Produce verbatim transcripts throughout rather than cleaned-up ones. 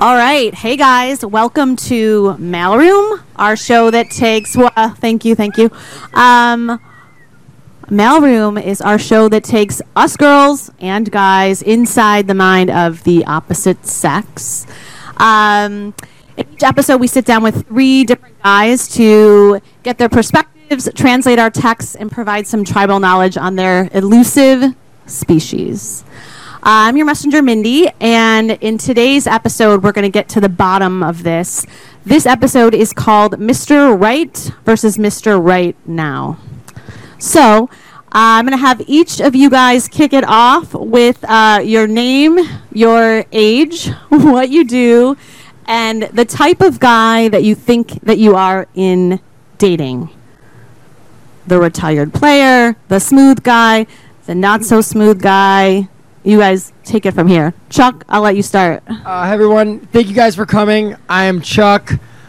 All right. Hey, guys. Welcome to Mailroom, our show that takes... Uh, thank you. Thank you. Um, Mailroom is our show that takes us girls and guys inside the mind of the opposite sex. Um, in each episode, we sit down with three different guys to get their perspectives, translate our texts, and provide some tribal knowledge on their elusive species. I'm your messenger, Mindy, and in today's episode, we're going to get to the bottom of this. This episode is called Mister Right versus Mister Right Now. So, uh, I'm going to have each of you guys kick it off with uh, your name, your age, what you do, and the type of guy that you think that you are in dating. The retired player, the smooth guy, the not-so-smooth guy. You guys take it from here. Chuck, I'll let you start. Uh, hi, everyone. Thank you guys for coming. I am Chuck,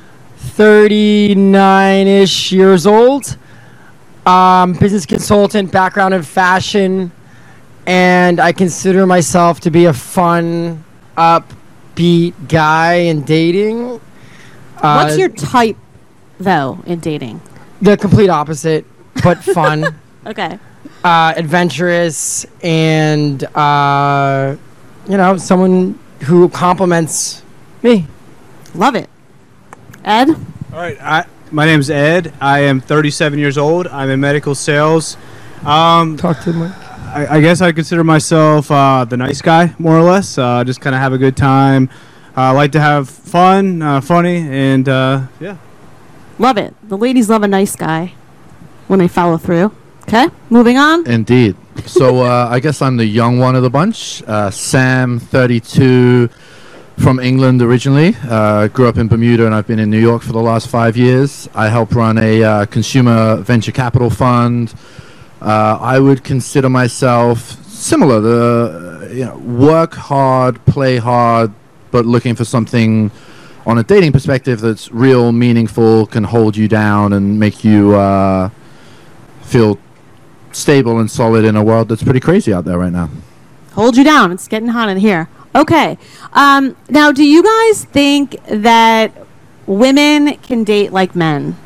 thirty-nine-ish years old. Um, business consultant, background in fashion, and I consider myself to be a fun, upbeat guy in dating. Uh, What's your type, though, in dating? The complete opposite, but fun. Okay. Uh, adventurous, and uh, you know, someone who compliments me. Love it. Ed? All right. I, my name's Ed. I am thirty-seven years old. I'm in medical sales. Um, Talk to Mike. I, I guess I consider myself uh, the nice guy, more or less. Uh, just kind of have a good time. I uh, like to have fun, uh, funny, and uh, yeah. Love it. The ladies love a nice guy when they follow through. Okay, moving on. Indeed. So uh, I guess I'm the young one of the bunch. Uh, Sam, thirty-two, from England originally. Uh, grew up in Bermuda, and I've been in New York for the last five years. I help run a uh, consumer venture capital fund. Uh, I would consider myself similar. The uh, you know, work hard, play hard, but looking for something on a dating perspective that's real, meaningful, can hold you down and make you uh, feel stable and solid in a world that's pretty crazy out there right now. Hold you down. It's getting hot in here. Okay. Um, now, do you guys think that women can date like men?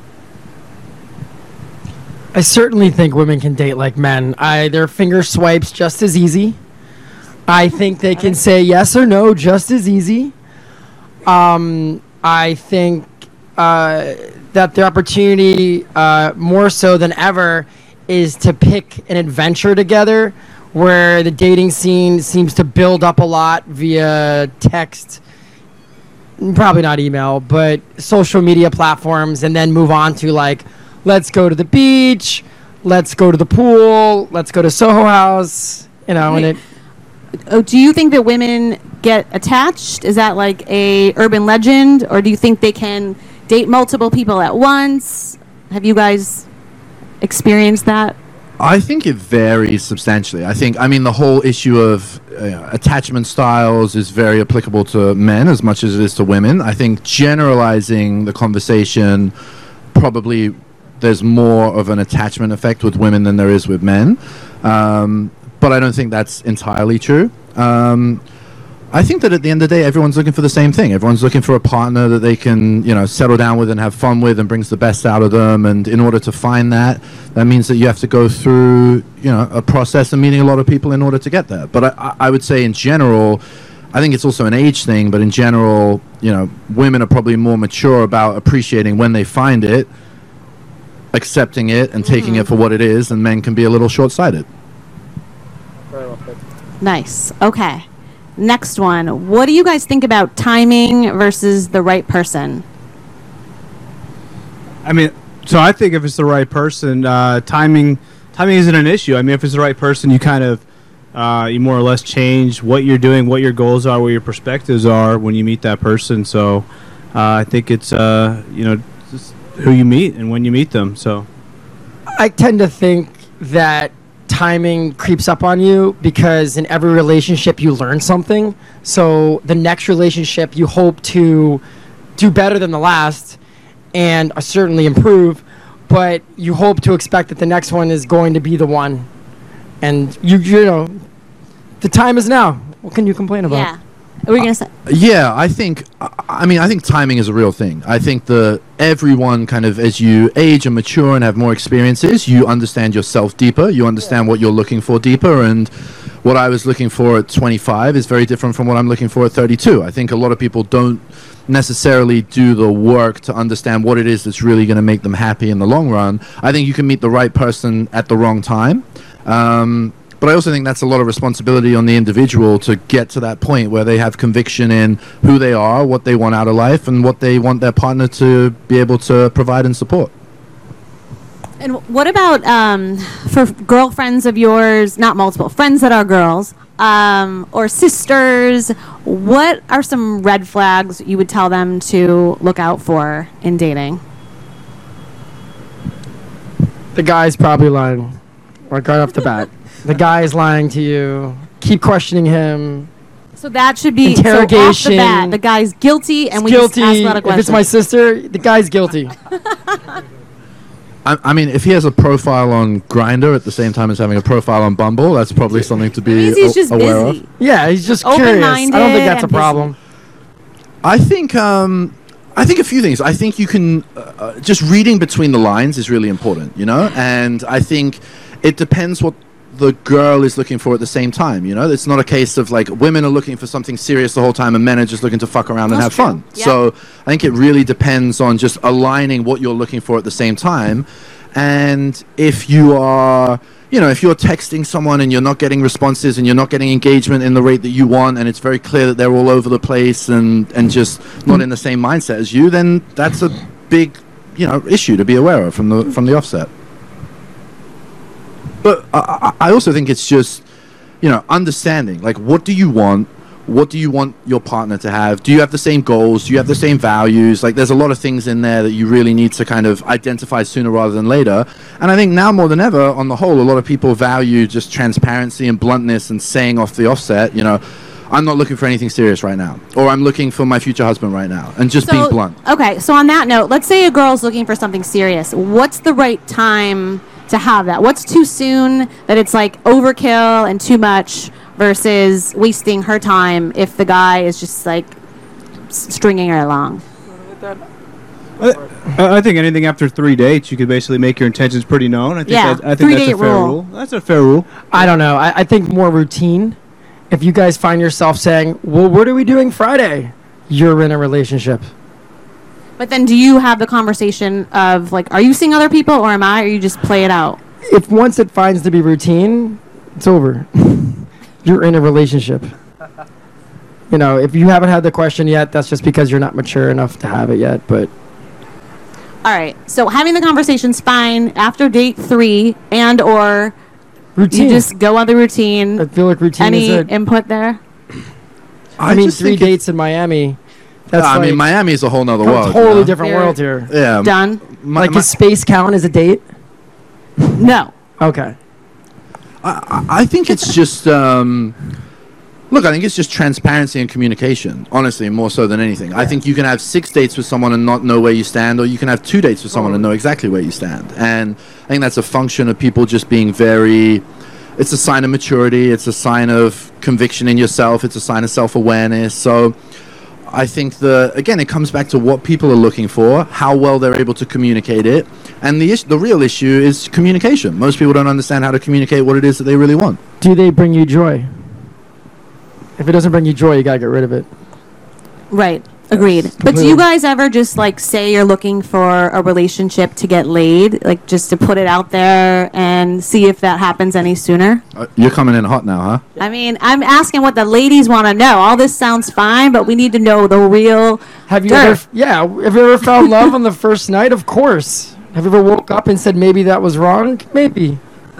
I certainly think women can date like men. I their finger swipes just as easy. I think they can say yes or no just as easy. Um, I think uh, that the opportunity, uh, more so than ever, is to pick an adventure together, where the dating scene seems to build up a lot via text, probably not email, but social media platforms, and then move on to like, let's go to the beach, let's go to the pool, let's go to Soho House, you know, Wait. and it. Oh, do you think that women get attached? Is that like a urban legend, or do you think they can date multiple people at once? Have you guys experienced that? I think it varies substantially. I think, I mean, the whole issue of uh, attachment styles is very applicable to men as much as it is to women. I think generalizing the conversation, probably there's more of an attachment effect with women than there is with men. Um, but I don't think that's entirely true. Um, I think that at the end of the day, everyone's looking for the same thing. Everyone's looking for a partner that they can, you know, settle down with and have fun with and brings the best out of them. And in order to find that, that means that you have to go through, you know, a process of meeting a lot of people in order to get there. But I, I would say in general, I think it's also an age thing, but in general, you know, women are probably more mature about appreciating when they find it, accepting it, and mm-hmm. taking it for what it is, and men can be a little short-sighted. Nice. Okay. Next one. What do you guys think about timing versus the right person? I mean, so I think if it's the right person, uh, timing timing isn't an issue. I mean, if it's the right person, you kind of uh, you more or less change what you're doing, what your goals are, what your perspectives are when you meet that person. So uh, I think it's uh, you know just who you meet and when you meet them. So I tend to think that timing creeps up on you because in every relationship you learn something. So the next relationship you hope to do better than the last and uh, certainly improve, but you hope to expect that the next one is going to be the one. And you you know, the time is now. What can you complain about? Yeah. What were you gonna say? Yeah, I think. I I mean, I think timing is a real thing. I think that everyone kind of, as you age and mature and have more experiences, you understand yourself deeper. You understand what you're looking for deeper, and what I was looking for at twenty-five is very different from what I'm looking for at thirty-two. I think a lot of people don't necessarily do the work to understand what it is that's really going to make them happy in the long run. I think you can meet the right person at the wrong time. Um, But I also think that's a lot of responsibility on the individual to get to that point where they have conviction in who they are, what they want out of life, and what they want their partner to be able to provide and support. And what about um, for girlfriends of yours, not multiple, friends that are girls, um, or sisters, what are some red flags you would tell them to look out for in dating? The guy's probably lying. Like right off the bat. The guy is lying to you. Keep questioning him. So that should be Interrogation. So off the bat, the guy's guilty, and we guilty. just ask a lot of If questions. it's my sister, the guy's guilty. I, I mean, if he has a profile on Grindr at the same time as having a profile on Bumble, that's probably something to be Maybe he's a- just aware busy. of. Yeah, he's just curious. I don't Open-minded think that's a and busy. problem. I think um, I think a few things. I think you can uh, uh, just reading between the lines is really important, you know. And I think it depends what the girl is looking for at the same time. You know, it's not a case of like women are looking for something serious the whole time and men are just looking to fuck around and That's have fun. true. Yeah. So I think it really depends on just aligning what you're looking for at the same time. And if you are, you know, if you're texting someone and you're not getting responses and you're not getting engagement in the rate that you want, and it's very clear that they're all over the place and, and just not in the same mindset as you, then that's a big, you know, issue to be aware of from the from the offset. But I, I I also think it's just, you know, understanding, like, what do you want? What do you want your partner to have? Do you have the same goals? Do you have the same values? Like, there's a lot of things in there that you really need to kind of identify sooner rather than later. And I think now more than ever, on the whole, a lot of people value just transparency and bluntness and saying off the offset, you know, I'm not looking for anything serious right now, or I'm looking for my future husband right now, and just being blunt. Okay, so on that note, let's say a girl's looking for something serious. What's the right time to have that? What's too soon that it's like overkill and too much versus wasting her time if the guy is just like s- stringing her along? I, I think anything after three dates, you could basically make your intentions pretty known. I think Yeah, that, I think that's three-date a fair rule. rule. That's a fair rule. I don't know. I, I think more routine. If you guys find yourself saying, well, what are we doing Friday? You're in a relationship. But then do you have the conversation of like, are you seeing other people or am I, or you just play it out? If once it finds to be routine, it's over. You're in a relationship. You know, if you haven't had the question yet, that's just because you're not mature enough to have it yet. But All right, so having the conversation's fine after date three and or routine. you just go on the routine. I feel like routine Any is it. input there? I, mean, just three think it- dates in Miami. That's I like mean, Miami is a whole nother a world. you totally know? different Very- world here. Yeah. Done? My, Like, my- is space count as a date? No. Okay. I, I I think it's just um, look. I think it's just transparency and communication. Honestly, more so than anything. I think you can have six dates with someone and not know where you stand, or you can have two dates with someone and know exactly where you stand. And I think that's a function of people just being very. It's a sign of maturity. It's a sign of conviction in yourself. It's a sign of self-awareness. So I think the again, it comes back to what people are looking for, how well they're able to communicate it, and the is- the real issue is communication. Most people don't understand how to communicate what it is that they really want. Do they bring you joy? If it doesn't bring you joy, you gotta get rid of it. Right. Agreed. But do completely- you guys ever just like say you're looking for a relationship to get laid, like just to put it out there and see if that happens any sooner? Uh, you're coming in hot now, huh? I mean, I'm asking what the ladies want to know. All this sounds fine, but we need to know the real. Have you dirt. ever? Yeah. Have you ever found love on the first night? Of course. Have you ever woke up and said maybe that was wrong? Maybe.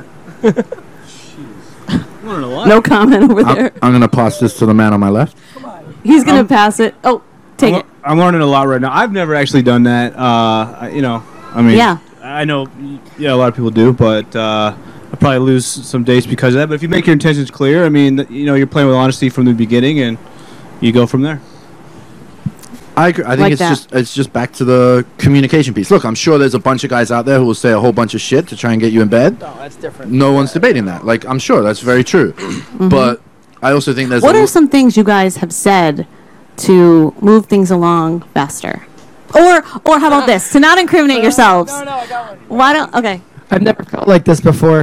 No comment over I'm, there. I'm gonna pass this to the man on my left. He's gonna Um, pass it. Oh, take I'm, it. I'm learning a lot right now. I've never actually done that. Uh, I- you know, I mean, Yeah. I know, yeah, a lot of people do, but uh, I probably lose some dates because of that. But if you make your intentions clear, I mean, th- you know, you're playing with honesty from the beginning, and you go from there. I agree. I think Like it's that. just it's just back to the communication piece. Look, I'm sure there's a bunch of guys out there who will say a whole bunch of shit to try and get you in bed. No, that's different. No one's debating that. Like, I'm sure that's very true. Mm-hmm. But I also think there's. What a are some things you guys have said to move things along faster? Or, or how about this? To not incriminate yourselves. No, no, I got one. Why don't? Okay, I've never felt like this before.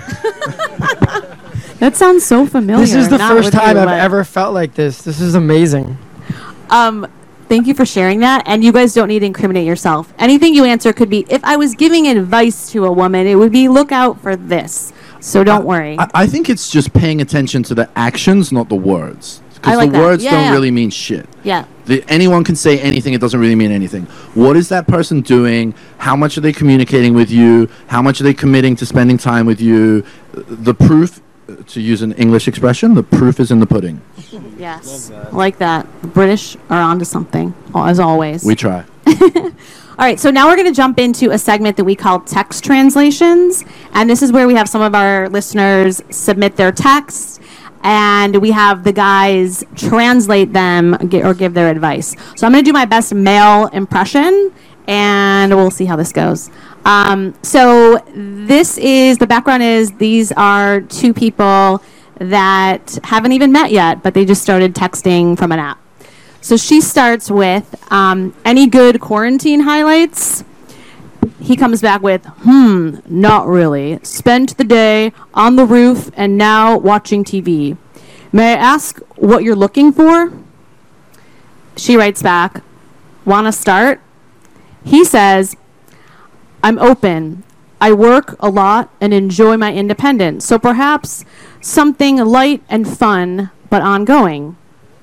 that sounds so familiar. This is the Not first with time you, I've but- ever felt like this. This is amazing. Um, thank you for sharing that. And you guys don't need to incriminate yourself. Anything you answer could be, if I was giving advice to a woman, it would be look out for this. So don't worry. I, I think it's just paying attention to the actions, not the words. I Because like the that. words Yeah, don't yeah. really mean shit. yeah. The, anyone can say anything. It doesn't really mean anything. What is that person doing? How much are they communicating with you? How much are they committing to spending time with you? The proof, to use an English expression, the proof is in the pudding. Yes. I like that. The British are onto something, as always. We try. All right, so now we're going to jump into a segment that we call text translations. And this is where we have some of our listeners submit their texts, and we have the guys translate them gi- or give their advice. So I'm going to do my best male impression, and we'll see how this goes. Um, so this is, the background is, these are two people that haven't even met yet, but they just started texting from an app. So she starts with, um, any good quarantine highlights? He comes back with, hmm, not really. Spent the day on the roof and now watching T V. May I ask what you're looking for? She writes back, wanna start? He says, I'm open. I work a lot and enjoy my independence. So perhaps something light and fun, but ongoing.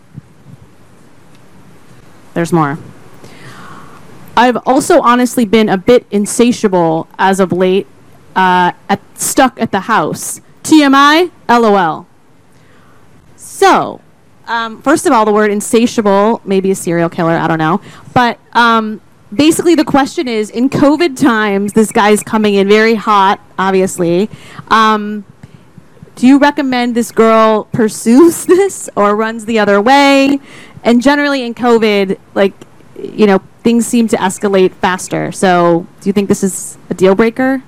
There's more. I've also honestly been a bit insatiable as of late, uh, at, stuck at the house. T M I, LOL. So, um, first of all, the word insatiable, maybe a serial killer, I don't know. But um, basically the question is, in COVID times, this guy's coming in very hot, obviously. Um, do you recommend this girl pursues this or runs the other way? And generally in COVID, like, you know, things seem to escalate faster. So do you think this is a deal breaker?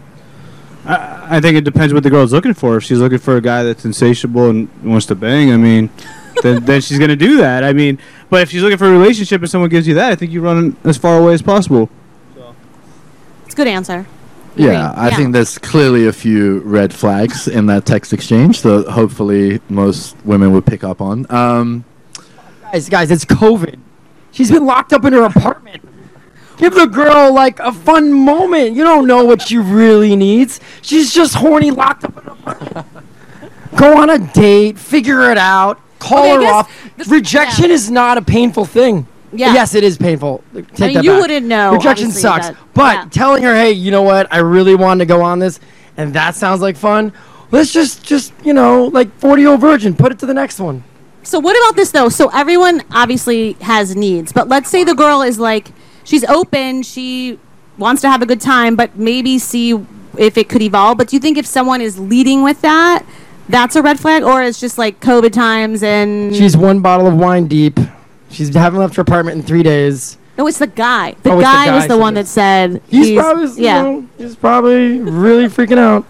I, I think it depends what the girl's looking for. If she's looking for a guy that's insatiable and wants to bang, I mean, then, then she's going to do that. I mean, but if she's looking for a relationship and someone gives you that, I think you run as far away as possible. It's a good answer. Yeah, Agree. I think there's clearly a few red flags in that text exchange that hopefully most women would pick up on. Um, Guys, guys, it's COVID. She's been locked up in her apartment. Give the girl, like, a fun moment. You don't know what she really needs. She's just horny, locked up in her apartment. Go on a date, figure it out, call Okay, I her guess off. this- Rejection yeah. is not a painful thing. Yeah. Yes, it is painful. Take I mean, that you back. wouldn't know, Rejection obviously, sucks. that- but yeah. telling her, hey, you know what? I really wanted to go on this, and that sounds like fun. Let's just, just you know, like forty-year-old virgin. Put it to the next one. So what about this though? So everyone obviously has needs, but let's say the girl is like, she's open, she wants to have a good time, but maybe see if it could evolve. But do you think if someone is leading with that, that's a red flag, or it's just like COVID times and She's one bottle of wine deep. She's haven't left her apartment in three days. no, it's the guy. The Oh, it's the guy was guy, the so one that it's- said He's, probably, yeah. you know, he's probably really freaking out.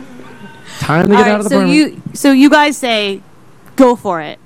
Time to All get right, out of the so apartment. you so you guys say, go for it.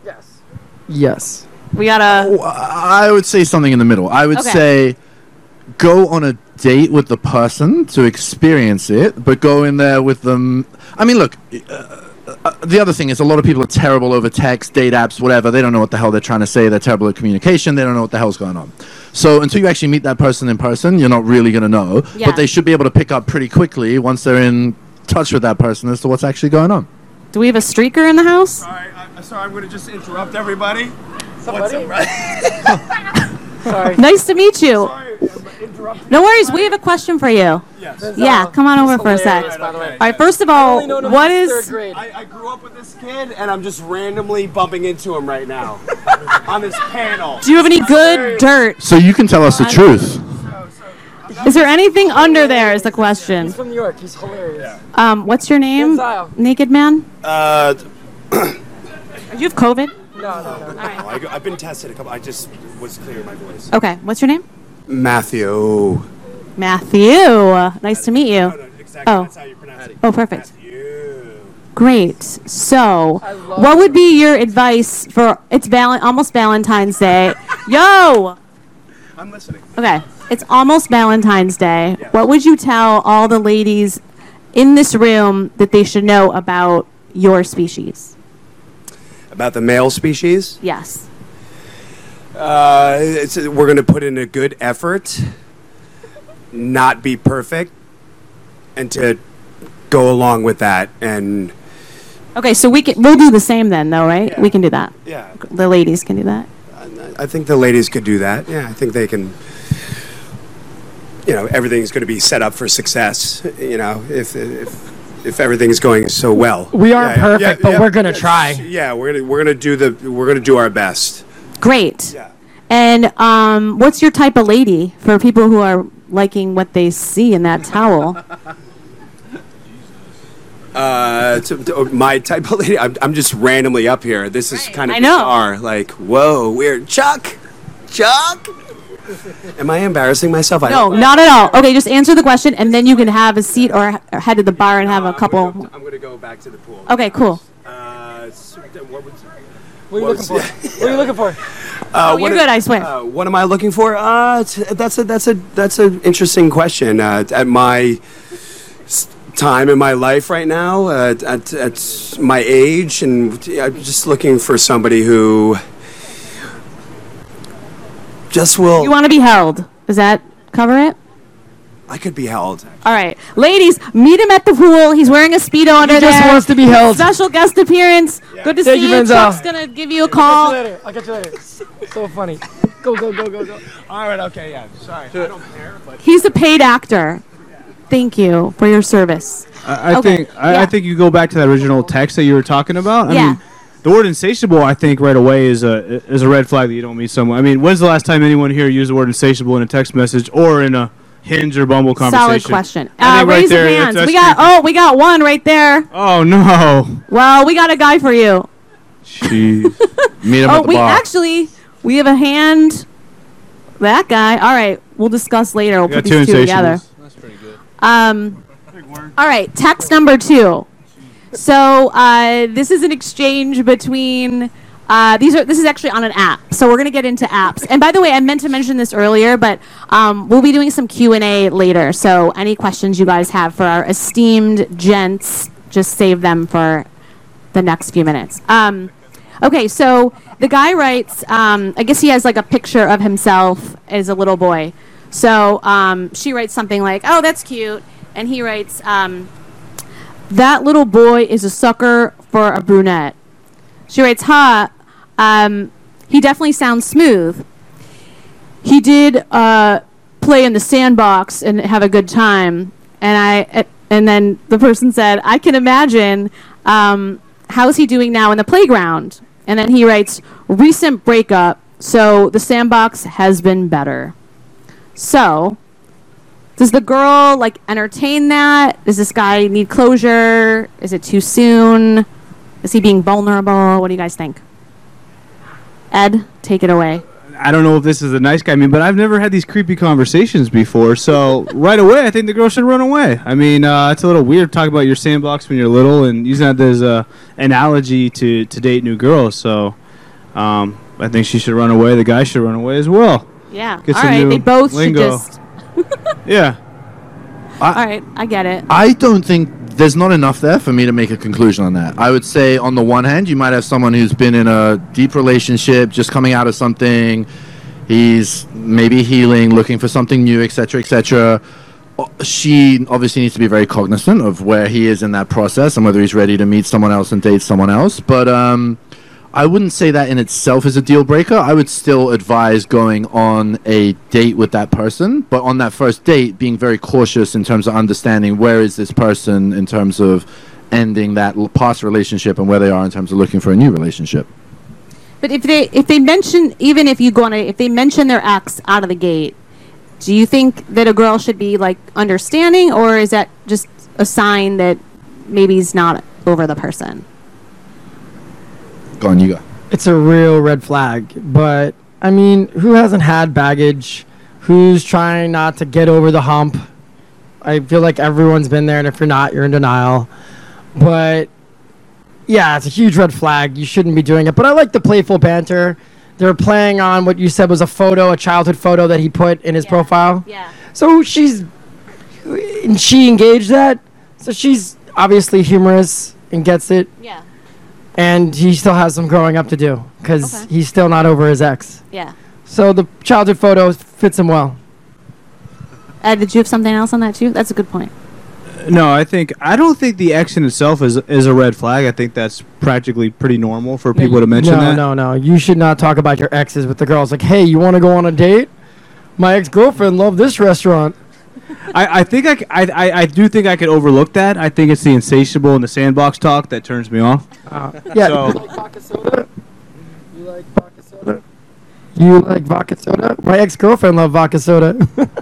Yes. We gotta. I would say something in the middle. I would Okay. say go on a date with the person to experience it, but go in there with them. I mean, look, uh, uh, the other thing is a lot of people are terrible over text, date apps, whatever. They don't know what the hell they're trying to say. They're terrible at communication. They don't know what the hell's going on. So until you actually meet that person in person, you're not really going to know. Yeah. But they should be able to pick up pretty quickly once they're in touch with that person as to what's actually going on. Do we have a streaker in the house? Sorry, I, sorry, I'm going to just interrupt everybody. What's buddy? up, right? Sorry. Nice to meet you. Sorry, I'm interrupting. No worries. We have a question for you. Yes. Yeah, come on over for a sec. Alright, okay. All right. First of all, what is? I, I grew up with this kid, and I'm just randomly bumping into him right now on this panel. Do you have any good dirt? So you can tell us the truth. Is there anything under there? Is the question. From New York. He's hilarious. Um, what's your name? Gonzalo. Naked man. Uh, Do you have COVID? No, no, no. I, I've been tested a couple. I just was clear my voice. Okay. What's your name? Matthew. Matthew. Nice to meet you. No, no, exactly. Oh. That's how you pronounce it. Oh, perfect. Matthew. Great. So, what would be your advice for it's val- almost Valentine's Day? Yo. I'm listening. Okay. It's almost Valentine's Day. What would you tell all the ladies in this room that they should know about your species? About the male species? Yes. Uh, it's, we're going to put in a good effort, not be perfect, and to go along with that. And Okay, so we can we'll do the same then though, right? Yeah. We can do that. yeah, The ladies can do that. I think the ladies could do that. Yeah, I think they can. You know, everything's going to be set up for success. You know, if if if everything's going so well. We aren't Yeah, yeah, perfect, yeah, but we're gonna yeah, try. Yeah, we're gonna we're gonna do the we're gonna do our best. Great. Yeah. And um, what's your type of lady for people who are liking what they see in that towel? Uh, to, to- my type of lady. I'm, I'm just randomly up here. This is kind of I know. bizarre. Like, whoa, weird. Chuck, Chuck. Am I embarrassing myself? I No, don't- not at all. Okay, just answer the question, and then you can have a seat or, or head to the bar and have Uh, a I'm couple. gonna go- I'm gonna go back to the pool. Okay, cool. Uh, s- what was- What are you what looking was- for? What are you looking for? Uh, Oh, you're what good, I swear. Uh, what am I looking for? Uh, t- that's a that's a that's an interesting question. Uh, at my s- time in my life right now, uh, at, at my age, and I'm just looking for somebody who just will. You want to be held. Does that cover it? I could be held. All right. Ladies, meet him at the pool. He's wearing a Speedo under He just there. wants to be held. Special guest appearance. Good to Thank see you, you. Benzel. Chuck's going to give you a I'll call. catch you later. I'll catch you later. So funny. Go, go, go, go, go. All right. Okay. Yeah. Sorry. I don't care. But He's a paid actor. Thank you for your service. I, I Okay, think I, yeah. I think you go back to that original text that you were talking about. I Yeah. mean, the word insatiable, I think, right away is a is a red flag that you don't meet someone. I mean, when's the last time anyone here used the word insatiable in a text message or in a Hinge or Bumble conversation? Solid question. I Uh, think right raise there, your hands. that's- We that's got oh, we got one right there. Oh no! Well, we got a guy for you. Jeez. Meet him Oh, at the we bar. actually we have a hand. That guy. All right, we'll discuss later. We'll We put got two these two together. insatiables. Um, all right, text number two. So uh, this is an exchange between. Uh, these are. This is actually on an app. So we're gonna get into apps. And by the way, I meant to mention this earlier, but um, we'll be doing some Q and A later. So any questions you guys have for our esteemed gents, just save them for the next few minutes. Um, okay, so the guy writes. Um, I guess he has like a picture of himself as a little boy. So um, she writes something like, "Oh, that's cute," and he writes, um, "That little boy is a sucker for a brunette." She writes, "Huh, um, he definitely sounds smooth. He did uh, play in the sandbox and have a good time." And I, uh, and then the person said, "I can imagine. Um, how's he doing now in the playground?" And then he writes, "Recent breakup, so the sandbox has been better." So, does the girl like entertain that? Does this guy need closure? Is it too soon? Is he being vulnerable? What do you guys think? Ed, take it away. I don't know if this is a nice guy. I mean, but I've never had these creepy conversations before. So right away, I think the girl should run away. I mean, uh, it's a little weird talking about your sandbox when you're little and using that as a analogy to, to date new girls. So um, I think she should run away. The guy should run away as well. Yeah. Get All some right. new They both lingo. should just. Yeah. All right. I get it. I don't think there's not enough there for me to make a conclusion on that. I would say, on the one hand, you might have someone who's been in a deep relationship, just coming out of something. He's maybe healing, looking for something new, et cetera, et cetera. O- She obviously needs to be very cognizant of where he is in that process and whether he's ready to meet someone else and date someone else. But um, I wouldn't say that in itself is a deal breaker. I would still advise going on a date with that person, but on that first date, being very cautious in terms of understanding where is this person in terms of ending that l- past relationship and where they are in terms of looking for a new relationship. But if they if they mention even if you go on a, if they mention their ex out of the gate, do you think that a girl should be like understanding, or is that just a sign that maybe he's not over the person? Go on, you go. It's a real red flag. But, I mean, who hasn't had baggage? Who's trying not to get over the hump? I feel like everyone's been there, and if you're not, you're in denial. But yeah, it's a huge red flag. You shouldn't be doing it. But I like the playful banter. They're playing on what you said was a photo, a childhood photo that he put in his Yeah. profile. Yeah. So she's, and she engaged that. So she's obviously humorous and gets it. Yeah. And he still has some growing up to do because Okay. he's still not over his ex. Yeah. So the childhood photo fits him well. Ed, did you have something else on that too? That's a good point. No, I think I don't think the X in itself is is a red flag. I think that's practically pretty normal for people to mention no, that. No, no, You should not talk about your exes with the girls. Like, hey, you want to go on a date? My ex-girlfriend loved this restaurant. I, I think I, c- I, I- I do think I could overlook that. I think it's the insatiable and the sandbox talk that turns me off. Uh, yeah. So- You like vodka soda? You like vodka soda? You like vodka soda? My ex-girlfriend loved vodka soda.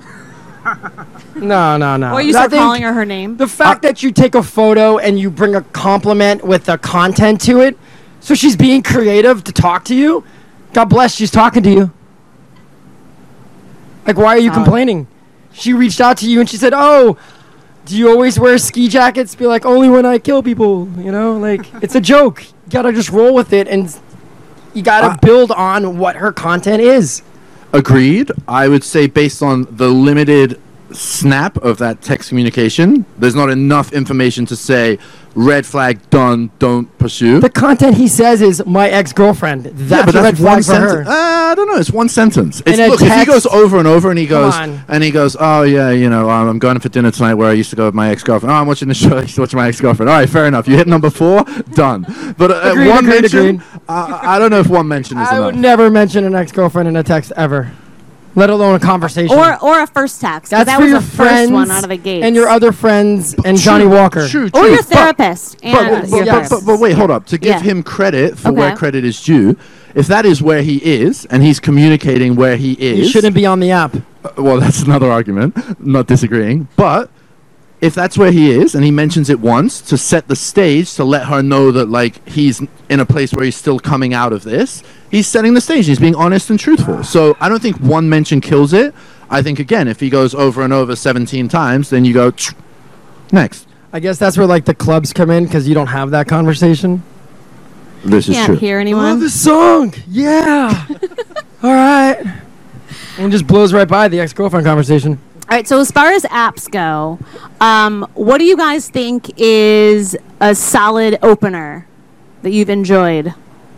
no, no, no. Or you I start think calling her her name. The fact that you take a photo and you bring a compliment with the content to it, so she's being creative to talk to you. God bless, she's talking to you. Like, why are you Solid. complaining? She reached out to you and she said, "Oh, do you always wear ski jackets?" Be like, "Only when I kill people." You know, like it's a joke. You gotta just roll with it, and you gotta Uh, build on what her content is. Agreed. I would say based on the limited snap of that text communication, there's not enough information to say red flag done, don't pursue. The content he says is my ex-girlfriend. That's yeah, but a red that's flag one for her. sentence. Uh, I don't know. It's one sentence. It's, In a look, if he text- goes over and over and he goes on. and he goes, oh yeah, you know, um, I'm going for dinner tonight where I used to go with my ex-girlfriend. Oh, I'm watching the show. I used to watch my ex-girlfriend. All right, fair enough. You hit number four, done. But uh, Agreed, one agreed, mention, agreed. Uh, I don't know if one mention is I enough. would never mention an ex-girlfriend in a text ever, let alone a conversation. Or or a first text. 'cause That's that for was your the friends first one out of the gate. and your other friends and True, Johnny Walker. True, Or true. your But- therapist. and But, your but, but, yes. but, but wait, hold up. To give Yeah. him credit for where Okay. credit is due, if that is where he is and he's communicating where he is, You shouldn't be on the app. uh, well, that's another argument. Not disagreeing, but if that's where he is and he mentions it once to set the stage to let her know that like he's in a place where he's still coming out of this, he's setting the stage. He's being honest and truthful. So I don't think one mention kills it. I think again, if he goes over and over seventeen times, then you go "Tch, next. I guess that's where like the clubs come in because you don't have that conversation. This is Can't true. hear Love anyone. this song. Yeah. All right. And just blows right by the ex-girlfriend conversation. All right, so as far as apps go, um, what do you guys think is a solid opener that you've enjoyed?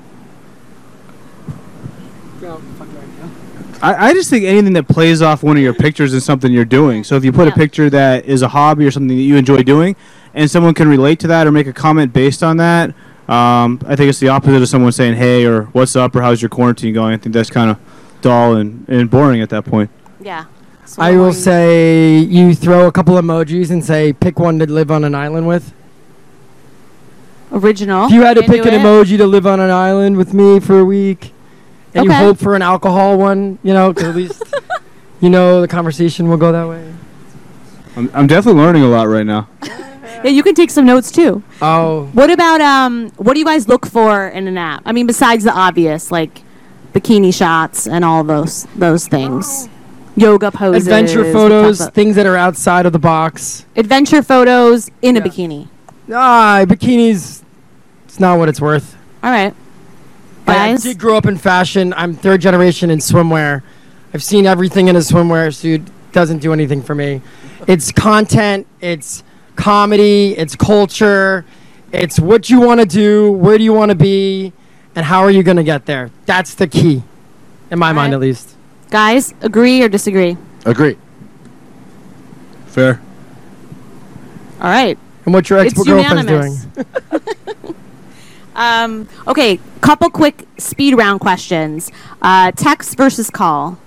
I, I just think anything that plays off one of your pictures is something you're doing. So if you put Yeah. a picture that is a hobby or something that you enjoy doing, and someone can relate to that or make a comment based on that, um, I think it's the opposite of someone saying, "Hey," or "What's up?" or "How's your quarantine going?" I think that's kind of dull and, and boring at that point. Yeah. So I what will were you- say you throw a couple emojis and say pick one to live on an island with. original. If you had to Into pick an it. emoji to live on an island with me for a week, and Okay. you hope for an alcohol one, you know, 'cause at least you know the conversation will go that way. I'm, I'm definitely learning a lot right now. Yeah, you can take some notes too. Oh, What about um? What do you guys look for in an app? I mean, besides the obvious like bikini shots and all those those things, yoga poses, adventure we photos, talked about- things that are outside of the box. adventure photos in a Yeah. bikini. Ah, bikinis. It's not what it's worth. All right, I guys. did grow up in fashion. I'm third generation in swimwear. I've seen everything in a swimwear suit. Doesn't do anything for me. It's content. It's comedy. It's culture. It's what you want to do. Where do you want to be? And how are you going to get there? That's the key, in my mind Alright. at least. Guys, agree or disagree? Agree. Fair. All right. And what your It's ex-girlfriend's doing. unanimous. um, okay, couple quick speed round questions. Uh, text versus call.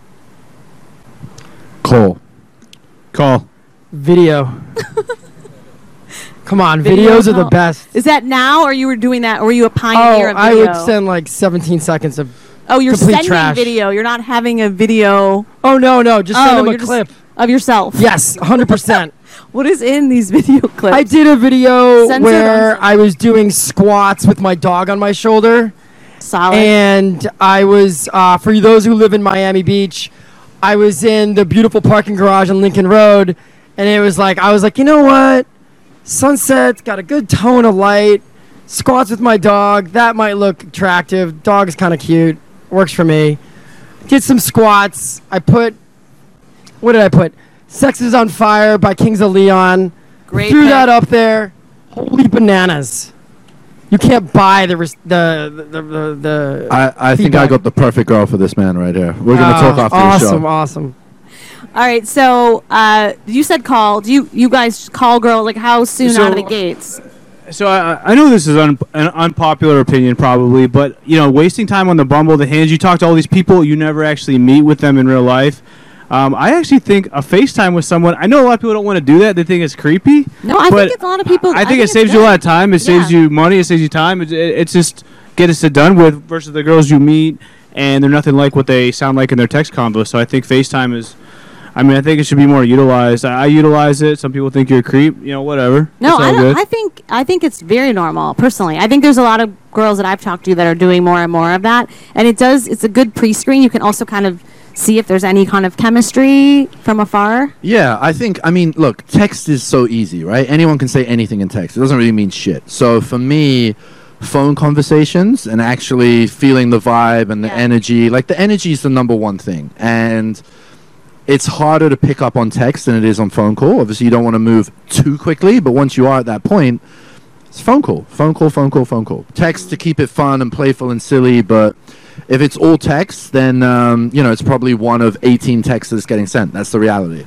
Call. Call. Video. Come on, Video videos are the call. best. Is that now, or you were doing that, or were you a Oh, pioneer of I video? would send like seventeen seconds of. oh, you're complete sending trash. video. You're not having a video Oh no, no, just Oh, send them you're a just- clip. of yourself. Yes, one hundred percent. What is in these video clips? I did a video Censored where on- I was doing squats with my dog on my shoulder, Solid. and I was uh, for those who live in Miami Beach, I was in the beautiful parking garage on Lincoln Road, and it was like I was like, you know what, sunset's got a good tone of light. Squats with my dog. That might look attractive. Dog's kind of cute. Works for me. Did some squats. I put, what did I put? Sex is on Fire by Kings of Leon. Great Threw pick. that up there. Holy bananas. You can't buy the res- the the the. the I, I think I feedback. got the perfect girl for this man right here. We're gonna Ah, talk after awesome, the show. Awesome, All right, so uh, you said call. Do you you guys call girls like how soon So- out of the gates? So I, I know this is un, an unpopular opinion probably, but you know, wasting time on the Bumble, the Hinge, you talk to all these people, you never actually meet with them in real life. Um, I actually think a FaceTime with someone. I know a lot of people don't want to do that; they think it's creepy. No, I but think it's a lot of people. I think, it it's saves you a good. lot of time. It saves Yeah. you money. It saves you time. It, it, it's just get it done with versus the girls you meet, and they're nothing like what they sound like in their text combo. So I think FaceTime is. I mean, I think it should be more utilized. I, I utilize it. Some people think you're a creep. You know, whatever. No, It's all I don't. good. I think I think it's very normal. Personally, I think there's a lot of girls that I've talked to that are doing more and more of that, and it does. It's a good pre-screen. You can also kind of see if there's any kind of chemistry from afar. Yeah, I think, I mean, look, text is so easy, right? Anyone can say anything in text. It doesn't really mean shit. So for me, phone conversations and actually feeling the vibe and the Yeah. energy, like the energy is the number one thing. And it's harder to pick up on text than it is on phone call. Obviously, you don't want to move too quickly, but once you are at that point, it's phone call, phone call, phone call, phone call. Text to keep it fun and playful and silly, but if it's all text, then, um, you know, it's probably one of eighteen texts that's getting sent. That's the reality.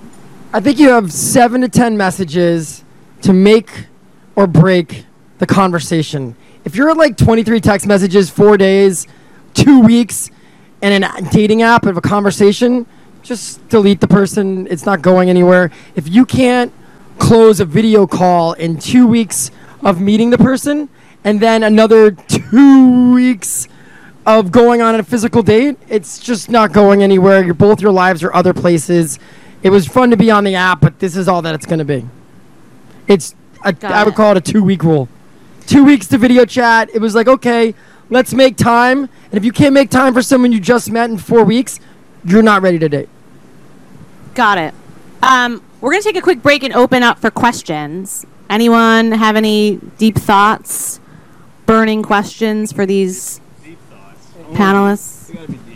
I think you have seven to ten messages to make or break the conversation. If you're at like twenty-three text messages, four days, two weeks, and a dating app of a conversation, just delete the person. It's not going anywhere. If you can't close a video call in two weeks of meeting the person, and then another two weeks of going on a physical date, it's just not going anywhere. Your both your lives are other places. It was fun to be on the app, but this is all that it's going to be. It's a, Got I would it. call it a two-week rule. Two weeks to video chat. It was like, okay, let's make time. And if you can't make time for someone you just met in four weeks, you're not ready to date. Got it. Um, we're gonna take a quick break and open up for questions. Anyone have any deep thoughts, burning questions for these panelists?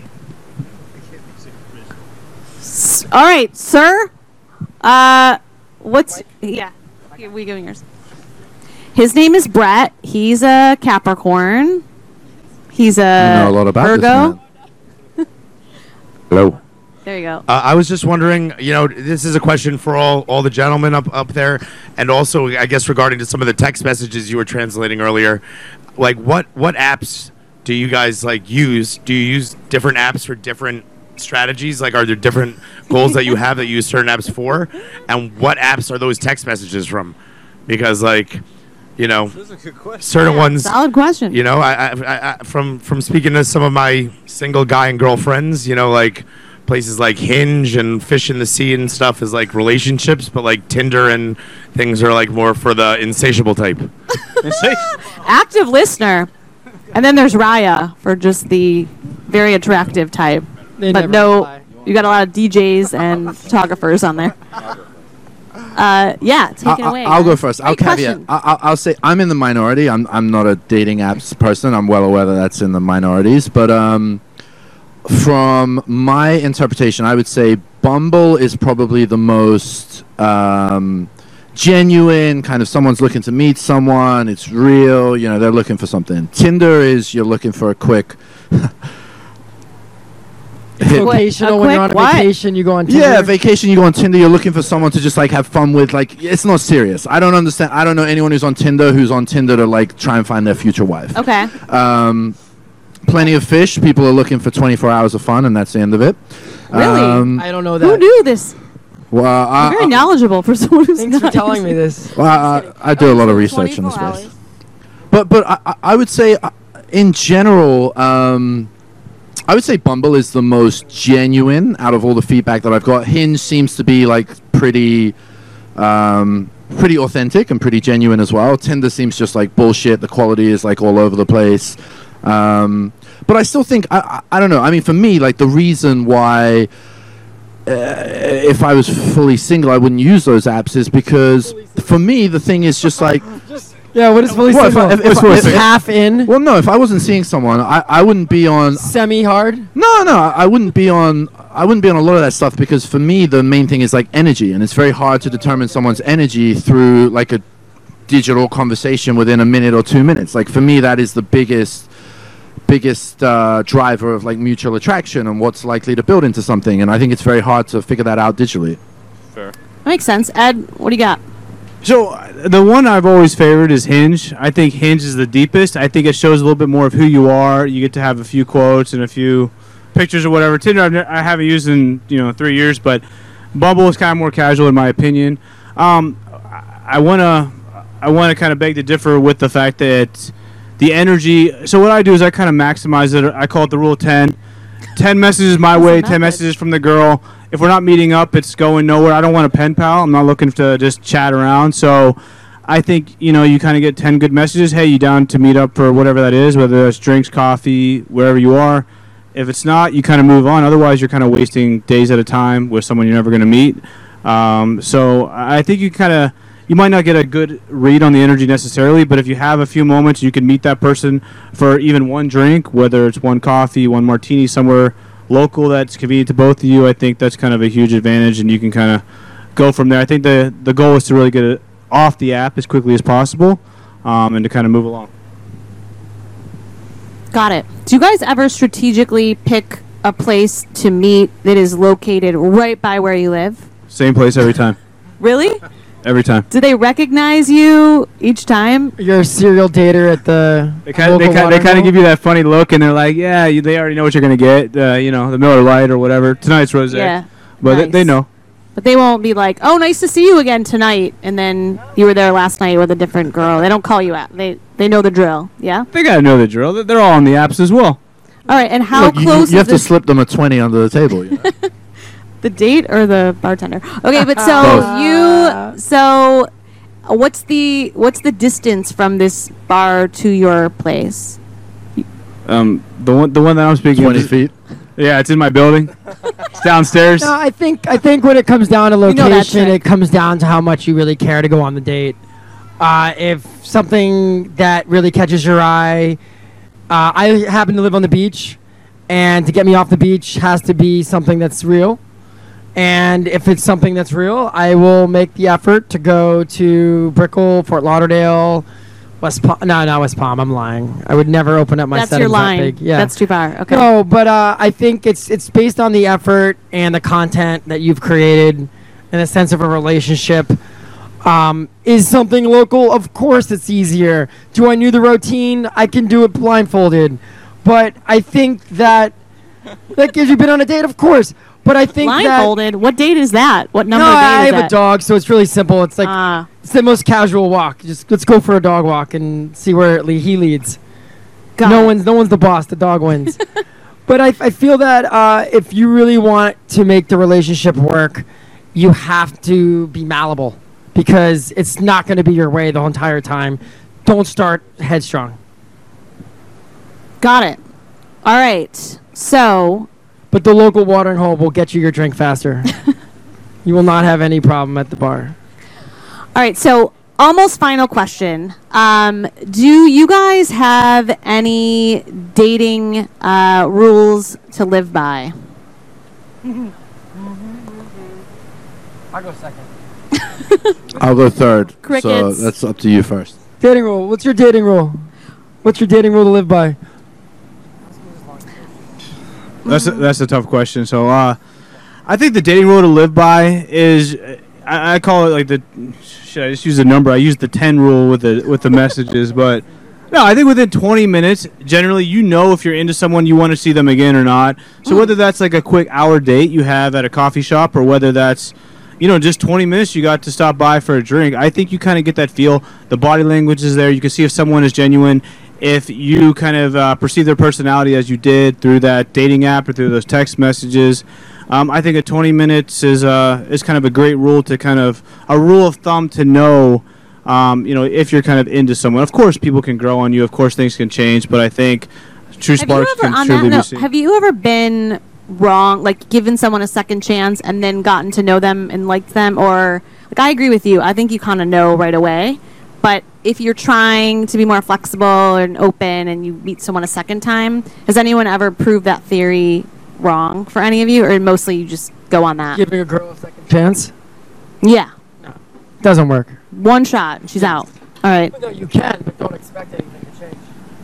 S- All right, sir. Uh, what's yeah? Here, we giving yours. His name is Brett. He's a Capricorn. He's a You know a lot about this Virgo. man. Hello. There you go. Uh, I was just wondering, you know, this is a question for all, all the gentlemen up, up there, and also, I guess, regarding to some of the text messages you were translating earlier. Like, what, what apps do you guys, like, use? Do you use different apps for different strategies? Like, are there different goals that you have that you use certain apps for? And what apps are those text messages from? Because, like, you know, certain ones... Solid question. You know, I, I, I, I from from speaking to some of my single guy and girl friends, you know, like places like Hinge and Fish in the Sea and stuff is like relationships, but like Tinder and things are like more for the insatiable type. Active listener. And then there's Raya for just the very attractive type. They but never no, reply. you got a lot of D Js and photographers on there. Uh, yeah, take it I- away. I'll go guys. first. I'll Great caveat. question. I- I- I'll say I'm in the minority. I'm I'm not a dating apps person. I'm well aware that that's in the minorities. But um, from my interpretation, I would say Bumble is probably the most um, genuine. Kind of someone's looking to meet someone. It's real. You know, they're looking for something. Tinder is you're looking for a quick. hit. Quick- Vacational, a when you're quick on a what? vacation, you go on Tinder. Yeah, vacation. You go on Tinder. You're looking for someone to just like have fun with. Like, it's not serious. I don't understand. I don't know anyone who's on Tinder who's on Tinder to like try and find their future wife. Okay. Um, plenty of fish. People are looking for twenty-four hours of fun, and that's the end of it. Really? Um, I don't know that. Who knew this? well, I, You're very I, knowledgeable for someone who's Thanks for not telling me using- this. well, I, I do a lot of research in this twenty-four space. hours. But but I, I- I would say, uh, in general, um, I would say Bumble is the most genuine out of all the feedback that I've got. Hinge seems to be like pretty, um, pretty authentic and pretty genuine as well. Tinder seems just like bullshit. The quality is like all over the place. Um, but I still think I, I I don't know. I mean, for me, like the reason why. Uh, if I was fully single, I wouldn't use those apps is because for me the thing is just like Yeah, what is fully Well, if single? I- if- it's if I- it's if- half in, Well, no, if I wasn't seeing someone, I, I wouldn't be on. semi hard. No, no, I I wouldn't be on. I wouldn't be on a lot of that stuff because for me, the main thing is like energy, and it's very hard to determine someone's energy through like a digital conversation within a minute or two minutes. Like for me, that is the biggest, biggest uh, driver of like mutual attraction and what's likely to build into something. And I think it's very hard to figure that out digitally. That makes sense. Ed, what do you got? So uh, the one I've always favored is Hinge. I think Hinge is the deepest. I think it shows a little bit more of who you are. You get to have a few quotes and a few pictures or whatever. Tinder I've ne- I haven't used in you know three years, but Bumble is kind of more casual in my opinion. Um, I want to I want to kind of beg to differ with the fact that the energy. So what I do is I kind of maximize it. I call it the rule of ten. ten messages my What's the way, method? ten messages from the girl. If we're not meeting up, it's going nowhere. I don't want a pen pal. I'm not looking to just chat around. So I think, you know, you kind of get ten good messages. Hey, you down to meet up for whatever that is, whether it's drinks, coffee, wherever you are. If it's not, you kind of move on. Otherwise, you're kind of wasting days at a time with someone you're never going to meet. Um, so I think you kind of, you might not get a good read on the energy necessarily, but if you have a few moments, you can meet that person for even one drink, whether it's one coffee, one martini somewhere local that's convenient to both of you. I think that's kind of a huge advantage, and you can kind of go from there. I think the the goal is to really get it off the app as quickly as possible, um, and to kind of move along. Got it. Do you guys ever strategically pick a place to meet that is located right by where you live? Same place every time. Really? Every time. Do they recognize you each time? You're a serial dater at the They kind of they local kind they watering kind of hole? give you that funny look, and they're like, "Yeah, you, they already know what you're gonna get. Uh, you know, the Miller Lite or whatever. Tonight's rosé." Yeah. But they, Nice. they know. But they won't be like, "Oh, nice to see you again tonight," and then you were there last night with a different girl. They don't call you out. They they know the drill. Yeah. They gotta know the drill. They- They're all on the apps as well. All right. And how Look, you- close you, is have to this, slip them a twenty under the table. You know? the date or the bartender? Okay, but so Both. you so uh, what's the what's the distance from this bar to your place? Um, the one the one that I'm speaking Twenty of. is- feet. Yeah, it's in my building. It's downstairs. No, I think I think when it comes down to know that location, trick. it comes down to how much you really care to go on the date. Uh, if something that really catches your eye, uh, I happen to live on the beach, and to get me off the beach has to be something that's real. And if it's something that's real, I will make the effort to go to Brickell, Fort Lauderdale, West Palm. No, not West Palm. I'm lying. I would never open up my That's your settings that line. big. Yeah. That's too far. Okay. No, but uh, I think it's it's based on the effort and the content that you've created, and a sense of a relationship. Um, is something local? Of course, it's easier. Do I know the routine? I can do it blindfolded, but I think that that gives you been on a date, of course. But I think that Blindfolded. What date is that? What number no, date I is have that? a dog, so it's really simple. It's like Ah. it's the most casual walk. Just let's go for a dog walk and see where it le- he leads. Got no it. one's no one's the boss. The dog wins. But I, I feel that uh, if you really want to make the relationship work, you have to be malleable because it's not going to be your way the whole entire time. Don't start headstrong. Got it. All right. So But the local watering hole will get you your drink faster. You will not have any problem at the bar. All right, so almost final question. Um, do you guys have any dating uh, rules to live by? I'll go second. I'll go third. So Crickets. that's up to you first. Dating rule. What's your dating rule? What's your dating rule to live by? That's a, that's a tough question. So, uh, I think the dating rule to live by is, uh, I, I call it like the, should I just use the number? I use the ten rule with the with the messages, but no, I think within twenty minutes, generally, you know if you're into someone, you want to see them again or not. So whether that's like a quick hour date you have at a coffee shop, or whether that's, you know, just twenty minutes you got to stop by for a drink, I think you kind of get that feel. The body language is there. You can see if someone is genuine. If you kind of uh, perceive their personality as you did through that dating app or through those text messages, um, I think a twenty minutes is uh, is kind of a great rule to kind of a rule of thumb to know, um, you know, if you're kind of into someone. Of course, people can grow on you. Of course, things can change. But I think true Have you sparks ever, can on truly that be note, seen. have you ever been wrong, like given someone a second chance and then gotten to know them and liked them? Or, like, I agree with you. I think you kind of know right away. But if you're trying to be more flexible and open and you meet someone a second time, has anyone ever proved that theory wrong for any of you, or mostly you just go on that? Giving a girl a second chance Yeah. doesn't work. One shot, she's out. All right. No, you can, but don't expect anything to change.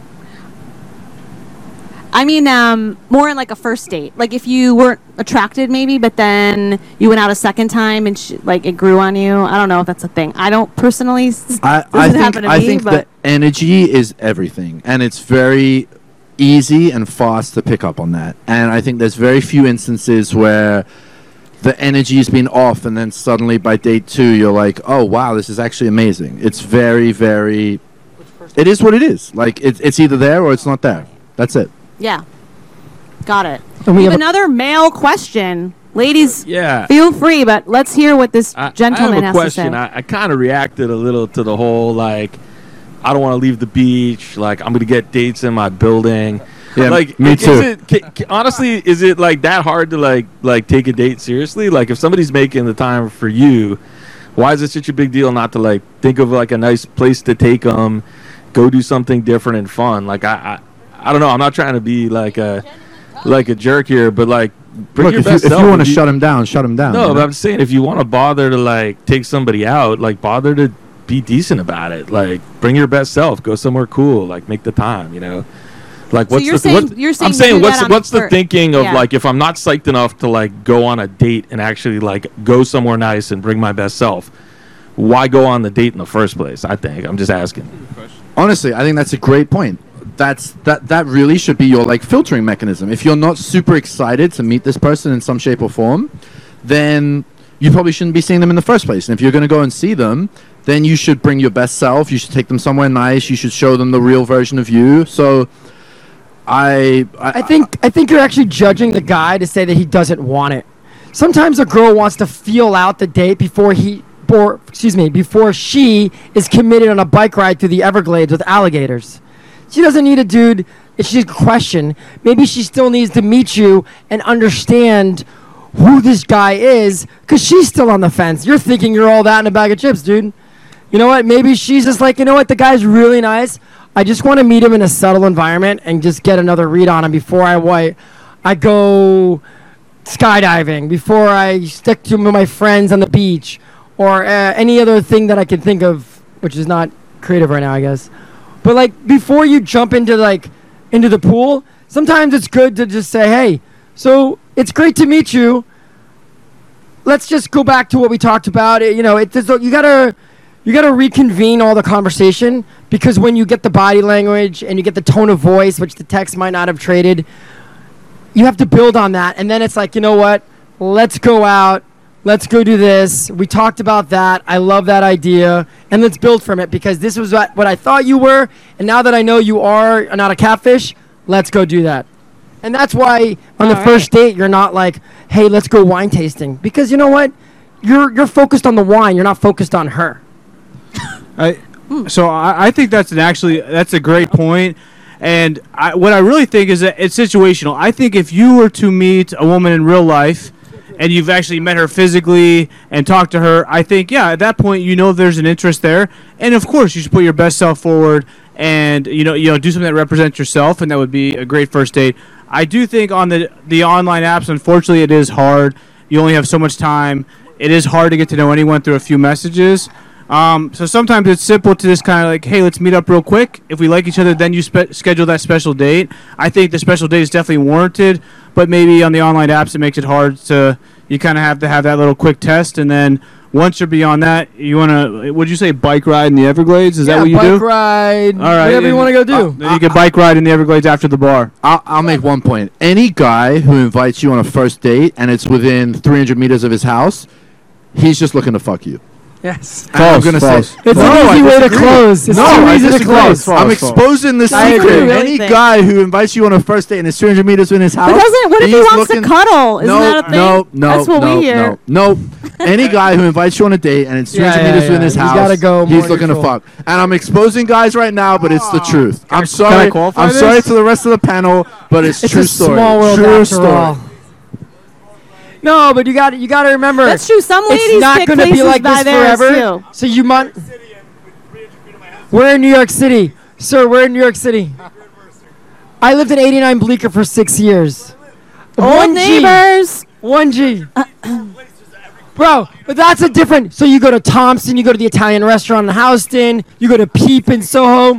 I mean, um, more in like a first date. Like if you weren't attracted, maybe, but then you went out a second time and sh- like it grew on you. I don't know if that's a thing. I don't personally. s- I, doesn't I think happen to I me, think but that energy is everything, and it's very easy and fast to pick up on that. And I think there's very few instances where the energy's been off, and then suddenly by date two, you're like, oh wow, this is actually amazing. It's very, very. It is what it is. Like it's it's either there or it's not there. That's it. yeah, got it. And We we have have a- another male question, ladies. Yeah. Feel free, but let's hear what this I, gentleman I have has a question. to say. I, I kind of reacted a little to the whole like, I don't want to leave the beach. Like I'm gonna get dates in my building. Yeah, like me i- too. Is it, ca- ca- honestly, is it like that hard to like like take a date seriously? Like if somebody's making the time for you, why is it such a big deal not to like think of like a nice place to take them, go do something different and fun? Like I, I, I don't know. I'm not trying to be like a like a jerk here, but like bring Look, your if you, best if self. you want to If shut him down, shut him down. No, you know? but I'm just saying if you want to bother to like take somebody out, like bother to be decent about it. Like bring your best self, go somewhere cool, like make the time, you know. Like So what's you're the saying- what, you're saying I'm to saying do what's that on what's the the fir- thinking of yeah. like if I'm not psyched enough to like go on a date and actually like go somewhere nice and bring my best self, why go on the date in the first place? I think I'm just asking. Honestly, I think that's a great point. That's that that really should be your like filtering mechanism. If you're not super excited to meet this person in some shape or form, then you probably shouldn't be seeing them in the first place. And if you're going to go and see them, then you should bring your best self. You should take them somewhere nice. You should show them the real version of you. So I I, I think I think you're actually judging the guy to say that he doesn't want it. Sometimes a girl wants to feel out the date before he, or excuse me, before she is committed on a bike ride through the Everglades with alligators. She doesn't need a dude. If she's a question, maybe she still needs to meet you and understand who this guy is, because she's still on the fence. You're thinking you're all that in a bag of chips, dude. You know what? Maybe she's just like, you know what? The guy's really nice. I just want to meet him in a subtle environment and just get another read on him before I what I go skydiving, before I stick to my friends on the beach, or uh, any other thing that I can think of, which is not creative right now, I guess. But like before you jump into like into the pool, sometimes it's good to just say, "Hey, so it's great to meet you. Let's just go back to what we talked about." It, you know, it there's, you gotta you gotta reconvene all the conversation, because when you get the body language and you get the tone of voice, which the text might not have traded, you have to build on that. And then it's like, you know what? Let's go out. Let's go do this. We talked about that. I love that idea. And let's build from it, because this was what, what I thought you were. And now that I know you are not a catfish, let's go do that. And that's why on the All first date, you're not like, hey, let's go wine tasting. Because you know what? You're, you're focused on the wine. You're not focused on her. I, so I, I think that's an actually that's a great point, and I, what I really think is that it's situational. I think if you were to meet a woman in real life, and you've actually met her physically and talked to her, I think yeah, at that point you know there's an interest there, and of course you should put your best self forward, and you know you know do something that represents yourself, and that would be a great first date. I do think on the the online apps, unfortunately, it is hard. You only have so much time. It is hard to get to know anyone through a few messages. Um, so sometimes it's simple to just kind of like, hey, let's meet up real quick. If we like each other, then you spe- schedule that special date. I think the special date is definitely warranted, but maybe on the online apps it makes it hard to, you kind of have to have that little quick test, and then once you're beyond that, you want to, would you say bike ride in the Everglades? Is yeah, that what you bike do? ride, All right. whatever you and- want to go do. uh, then you can bike ride in the Everglades after the bar. I'll, I'll make one point. Any guy who invites you on a first date and it's within three hundred meters of his house, he's just looking to fuck you. Yes. And I'm False, gonna false. say It's No, an I easy way to disagree. close. It's No, too I easy to disagree. close. False, I'm false. exposing the I secret. really Any think- guy who invites you on a first date and is three hundred meters in his house, But doesn't what if he he's wants looking- to cuddle? Isn't no, that a thing? no, no, That's what no, we hear. no, no. Any guy who invites you on a date and it's three hundred Yeah, yeah, meters yeah. in his He's house, gotta go he's more looking neutral. to fuck. And I'm exposing guys right now, but it's the truth. I'm I sorry. qualify I'm this? sorry to the rest of the panel, but it's, It's true a story. small world true after story. all. No, but you got you got to remember. That's true. Some ladies It's not pick gonna be places like by this theirs, forever. too. So you might. We're in New York City. Sir, we're in New York City. I lived in eighty-nine Bleecker for six years. Old One G. neighbors. One G. Bro, but that's a different. So you go to Thompson, you go to the Italian restaurant in Houston, you go to Peep in Soho.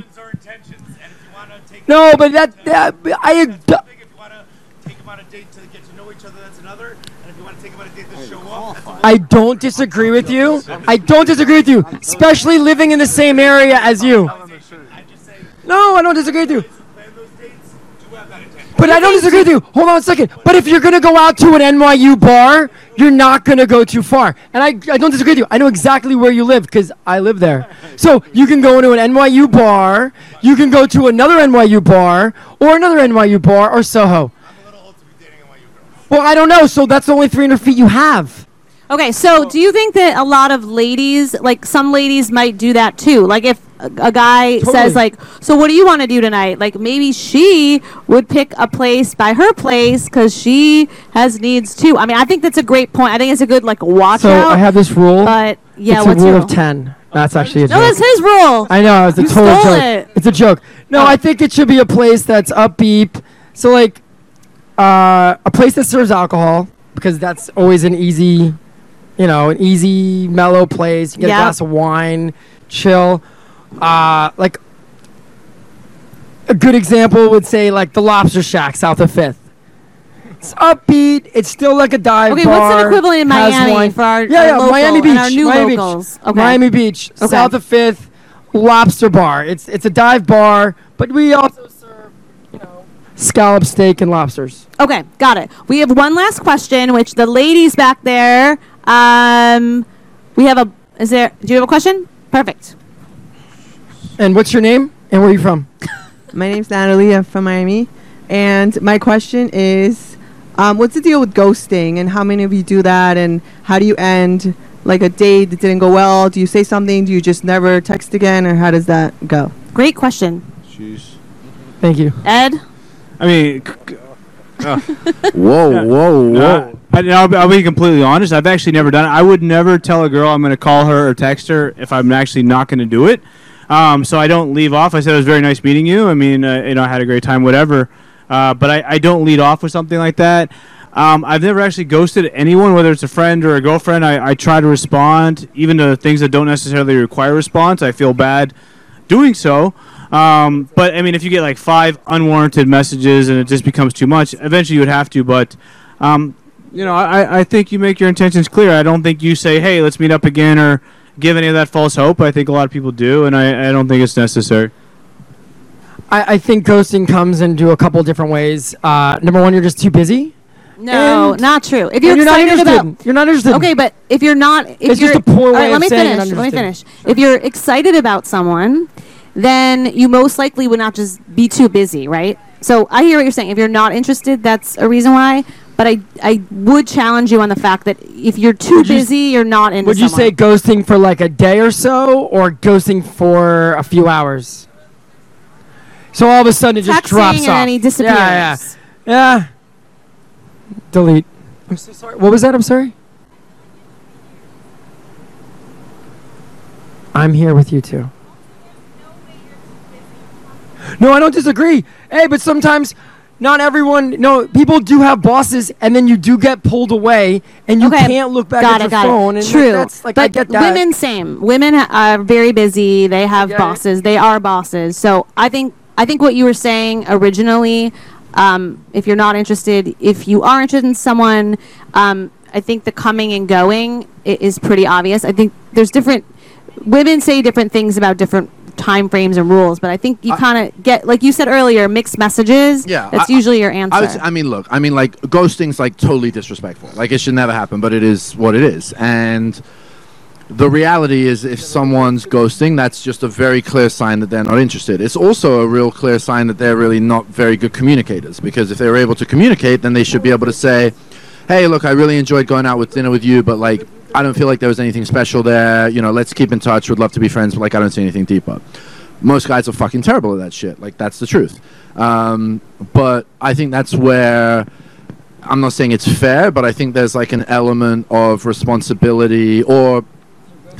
No, but that, that I. If you want to take them on a date to get to know each other, that's another. And if you want to take them on a date to show off, that's I don't disagree with you. I don't disagree with you, especially living in the same area as you. No, I don't disagree with you. But I don't disagree with you. Hold on a second. But if you're going to go out to an N Y U bar, you're not going to go too far. And I, I don't disagree with you. I know exactly where you live because I live there. So you can go into an N Y U bar, you can go to another N Y U bar, or another N Y U bar, or Soho. Well, I don't know. So that's the only three hundred feet you have. Okay, so do you think that a lot of ladies, like some ladies might do that too? Like if a, a guy Totally. says like, so what do you want to do tonight? Like maybe she would pick a place by her place because she has needs too. I mean, I think that's a great point. I think it's a good like watch So out. I have this rule. But yeah, it's what's a rule your of ten. That's actually a No, joke. that's his rule. I know, it's a You total stole joke. it. It's a joke. No, Oh. I think it should be a place that's upbeat. So like uh, a place that serves alcohol because that's always an easy, you know, an easy mellow place. You get Yeah. a glass of wine, chill. Uh, like a good example would say like the Lobster Shack south of Fifth. It's upbeat. It's still like a dive Okay, bar. what's an equivalent in has Miami wine. for our, yeah, our yeah, local Miami Beach, and our new Miami locals? Beach, Okay. Miami Beach, Okay. south of Fifth, Lobster Bar. It's it's a dive bar, but we also serve, you know, scallop steak and lobsters. Okay, got it. We have one last question, which the ladies back there. Um, we have a. Is there? Do you have a question? Perfect. And what's your name? And where are you from? My name's Natalie. I'm from Miami. And my question is, um, what's the deal with ghosting and how many of you do that? And how do you end like a date that didn't go well? Do you say something? Do you just never text again? Or how does that go? Great question, Jeez. Thank you. Ed. I mean, c- c- uh, Whoa, whoa, whoa. uh, I, I'll, be- I'll be completely honest. I've actually never done it. I would never tell a girl I'm going to call her or text her if I'm actually not going to do it. Um, so I don't leave off. I said it was very nice meeting you. I mean, uh, you know, I had a great time, whatever. Uh, but I, I don't lead off with something like that. Um, I've never actually ghosted anyone, whether it's a friend or a girlfriend. I, I try to respond, even to things that don't necessarily require a response. I feel bad doing so. Um, but, I mean, if you get like five unwarranted messages and it just becomes too much, eventually you would have to. But, um, you know, I, I think you make your intentions clear. I don't think you say, hey, let's meet up again or give any of that false hope. I think a lot of people do, and I, I don't think it's necessary. I, I think ghosting comes into a couple different ways. Uh, number one, you're just too busy. No, And- not true. If And you're, you're not excited interested. about. You're not interested. Okay, but if you're not, if It's you're, just a poor all way right, of let me saying you're finish. not Let me interested. finish. If you're excited about someone, then you most likely would not just be too busy, right? So I hear what you're saying. If you're not interested, that's a reason why. But I, I would challenge you on the fact that if you're too Would you s- busy, you're not into Would you someone. say ghosting for like a day or so, or ghosting for a few hours? So all of a sudden it just Texting drops and off. then he disappears. Yeah, yeah, yeah. Delete. I'm so sorry. What was that? I'm sorry. I'm here with you too. No, I don't disagree. Hey, but sometimes not everyone. No, people do have bosses, and then you do get pulled away, and you Okay. can't look back got at it, your got phone. it. And True. that's like but I get that. women, same. Women ha- are very busy. They have get it. bosses. They are bosses. So I think I think what you were saying originally, um, if you're not interested, if you are interested in someone, um, I think the coming and going i- is pretty obvious. I think there's different. Women say different things about different time frames and rules, but I think you I- kind of get, like you said earlier, mixed messages. Yeah, That's I- usually your answer. I, would, s- I mean, look, I mean, like, ghosting's, like, totally disrespectful. Like, it should never happen, but it is what it is. And the reality is, if someone's ghosting, that's just a very clear sign that they're not interested. It's also a real clear sign that they're really not very good communicators, because if they're able to communicate, then they should be able to say, hey, look, I really enjoyed going out with dinner with you, but, like, I don't feel like there was anything special there. You know, let's keep in touch. Would love to be friends, but, like, I don't see anything deeper. Most guys are fucking terrible at that shit. Like, that's the truth. Um, but I think that's where, I'm not saying it's fair, but I think there's like an element of responsibility or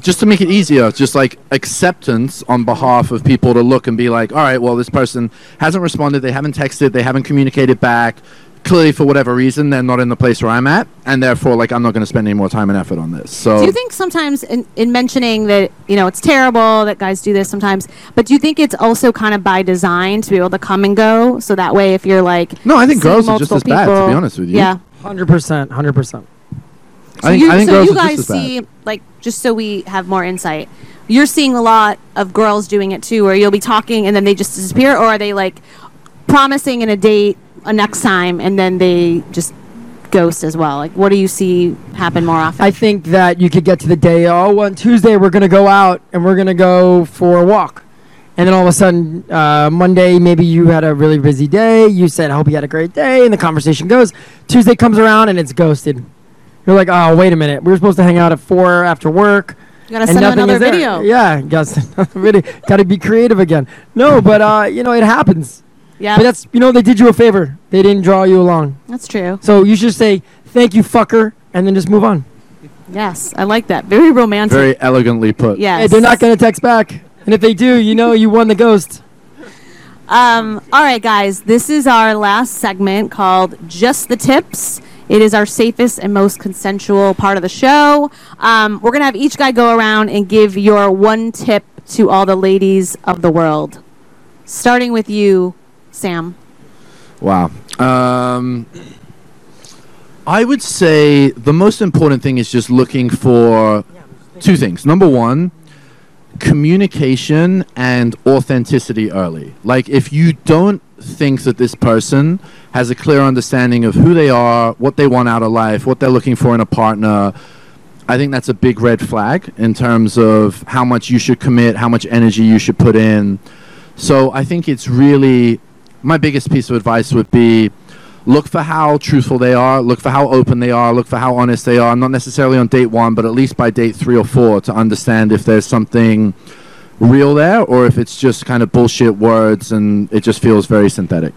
just to make it easier, just like acceptance on behalf of people to look and be like, all right, well, this person hasn't responded, they haven't texted, they haven't communicated back. Clearly, for whatever reason, they're not in the place where I'm at, and therefore, like, I'm not going to spend any more time and effort on this. So, do you think sometimes in, in mentioning that, you know, it's terrible that guys do this sometimes, but do you think it's also kind of by design to be able to come and go? So that way, if you're like, no, I think seeing girls are just multiple as bad, to people- be honest with you. Yeah. one hundred percent, one hundred percent. So I think, you, I think so girls you are guys just as bad. see, like, just so we have more insight, you're seeing a lot of girls doing it too, where you'll be talking and then they just disappear, or are they like promising in a date a next time and then they just ghost as well? Like, what do you see happen more often? I think that you could get to the day, oh, on Tuesday we're going to go out and we're going to go for a walk. And then all of a sudden, uh, Monday, maybe you had a really busy day. You said, I hope you had a great day. And the conversation goes. Tuesday comes around and it's ghosted. You're like, oh, wait a minute. We were supposed to hang out at four after work. You gotta and send them nothing another is there. video. Yeah, got to send another video. Got to be creative again. No, but, uh, you know, it happens. Yeah, But that's, you know, they did you a favor. They didn't draw you along. that's true. So you should say, thank you, fucker, and then just move on. Yes, I like that. Very romantic. Very elegantly put. Yes. Hey, they're not going to text back. And if they do, you know you won the ghost. Um, all right, guys, this is our last segment called Just the Tips. It is our safest and most consensual part of the show. Um, we're going to have each guy go around and give your one tip to all the ladies of the world. Starting with you, Sam. Wow. Um, I would say the most important thing is just looking for two things. Number one, communication and authenticity early. Like, if you don't think that this person has a clear understanding of who they are, what they want out of life, what they're looking for in a partner, I think that's a big red flag in terms of how much you should commit, how much energy you should put in. So I think it's really, my biggest piece of advice would be, look for how truthful they are, look for how open they are, look for how honest they are, not necessarily on date one, but at least by date three or four, to understand if there's something real there or if it's just kind of bullshit words and it just feels very synthetic.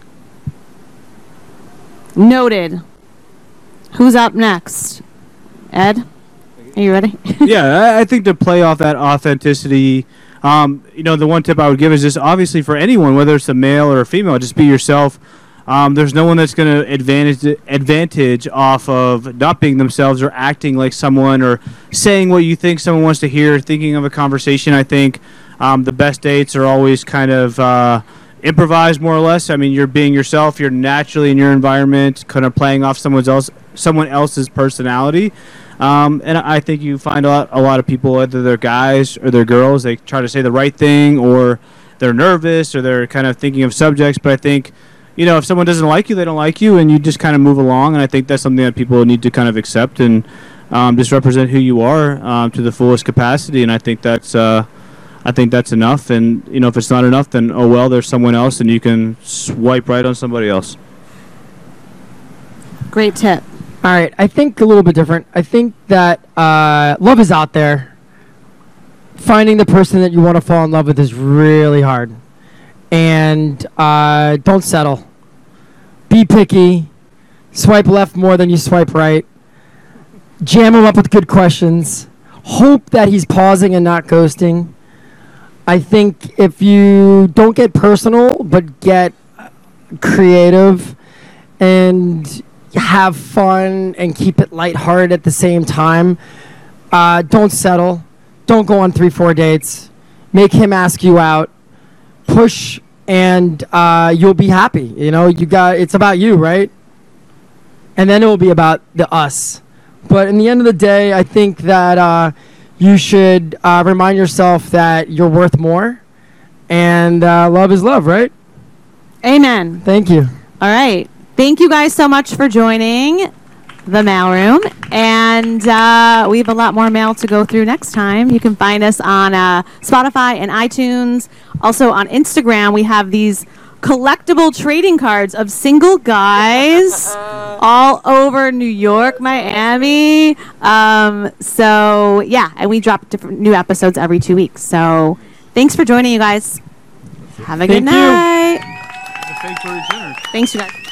Noted. Who's up next? Ed? Are you ready? Yeah, I, I think to play off that authenticity, um, you know, the one tip I would give is just obviously for anyone, whether it's a male or a female, just be yourself. Um, there's no one that's going to advantage advantage off of not being themselves or acting like someone or saying what you think someone wants to hear, thinking of a conversation. I think um, the best dates are always kind of uh, improvised, more or less. I mean, you're being yourself. You're naturally in your environment, kind of playing off someone else, someone else's personality. Um, and I think you find a lot, a lot of people, whether they're guys or they're girls, they try to say the right thing, or they're nervous, or they're kind of thinking of subjects. But I think, you know, if someone doesn't like you, they don't like you, and you just kind of move along. And I think that's something that people need to kind of accept and um, just represent who you are um, to the fullest capacity. And I think that's, uh, I think that's enough. And you know, if it's not enough, then oh well, there's someone else, and you can swipe right on somebody else. Great tip. All right, I think a little bit different. I think that uh, love is out there. Finding the person that you want to fall in love with is really hard. And uh, don't settle. Be picky. Swipe left more than you swipe right. Jam him up with good questions. Hope that he's pausing and not ghosting. I think if you don't get personal, but get creative and have fun and keep it lighthearted at the same time, uh, don't settle. Don't go on three, four dates. Make him ask you out. Push, and uh, you'll be happy. You know, you got. It's about you, right? And then it will be about the us. But in the end of the day, I think that uh, you should uh, remind yourself that you're worth more, and uh, love is love, right? Amen. Thank you. All right. Thank you guys so much for joining the Mailroom. And uh, we have a lot more mail to go through next time. You can find us on uh, Spotify and iTunes. Also on Instagram, we have these collectible trading cards of single guys all over New York, Miami. Um, so, yeah, and we drop different new episodes every two weeks. So thanks for joining, you guys. Have a good Thank you. night. Thanks for your dinner. Thanks, you guys.